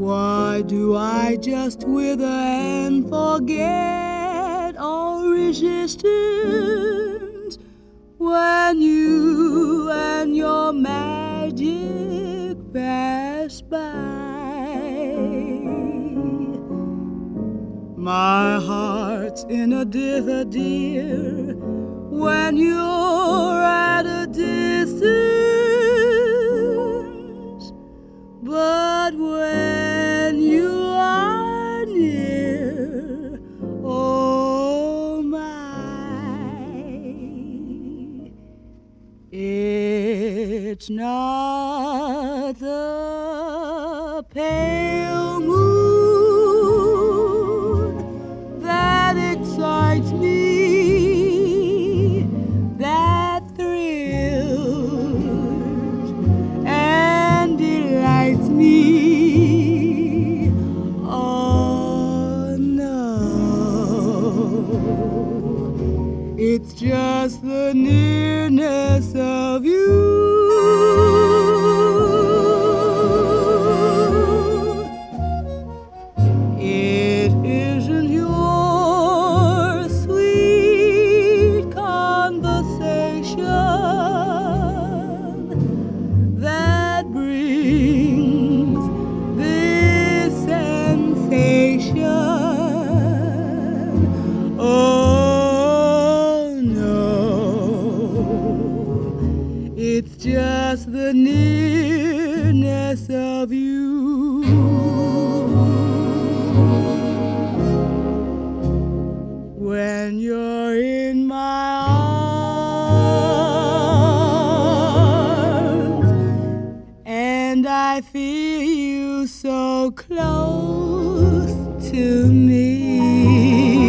Why do I just wither and forget all resistance when you and your magic pass by? My heart's in a dither, dear, when you're at a distance, but when you are near, oh my, it's not the pale moon that excites me, that thrills and delights me. Oh no, it's just the nearness of you. It isn't your sweet conversation that brings this sensation. Oh no, it's just the nearness of you. When you're in my arms and I feel you so close to me,